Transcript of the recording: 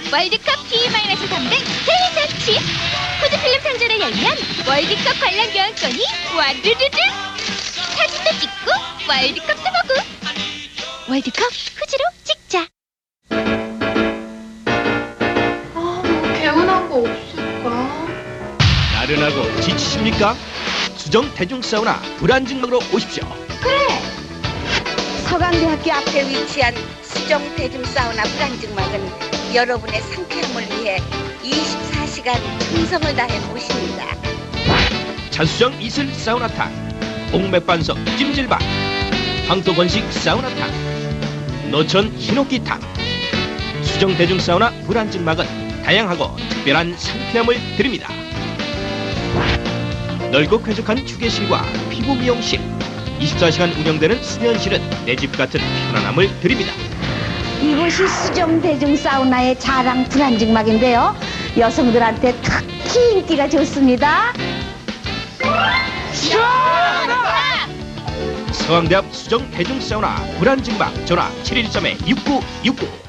월드컵 D-3등 대잔치. 푸드필름 상자를 열면 월드컵 관람 교환권이 와르르르. 사진도 찍고 월드컵도 보고. 월드컵 후지로 찍자. 개운한 거 없을까? 나른하고 지치십니까? 수정 대중사우나 불안증막으로 오십시오. 그래! 서강대학교 앞에 위치한 수정 대중사우나 불안증막은 여러분의 상쾌함을 위해 24시간 충성을 다해 모십니다. 자수정 이슬 사우나탕, 옥맥반석 찜질방, 황토건식 사우나탕, 노천 히노키탕. 수정 대중사우나 불안증막은 다양하고 특별한 상쾌함을 드립니다. 넓고 쾌적한 휴게실과 피부 미용실, 24시간 운영되는 수면실은 내 집 같은 편안함을 드립니다. 이곳이 수정 대중 사우나의 자랑 불안증막인데요. 여성들한테 특히 인기가 좋습니다. 서강대 앞 수정 대중 사우나 불안증막 전화 713-6969